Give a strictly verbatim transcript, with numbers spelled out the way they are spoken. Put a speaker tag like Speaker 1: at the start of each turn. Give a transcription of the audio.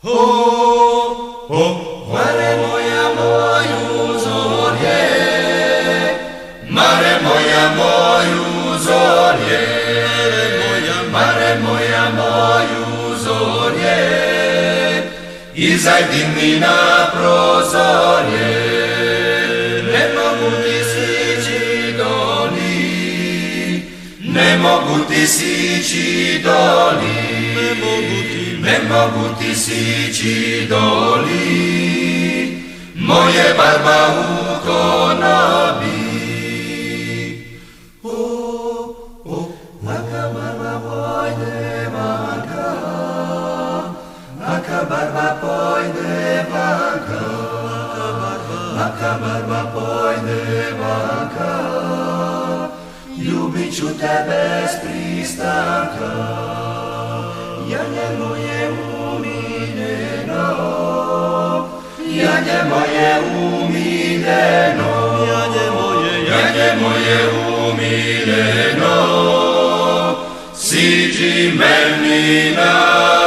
Speaker 1: Ho, ho, mare moja moju zorje, mare moja moju zorje, mare moja moju zorje, izajdi mi na prozorje, ne mogu ti sići doli, ne mogu ti sići doli. Ne mogu ti sići doli, moje barba u konobi. O, o, laka barba pojde vanka, laka barba pojde vanka, laka barba pojde vanka, ljubit ću te bez pristanka. Janje moje umiljeno, janje moje umiljeno, janje moje, janje moje umiljeno, siđi meni na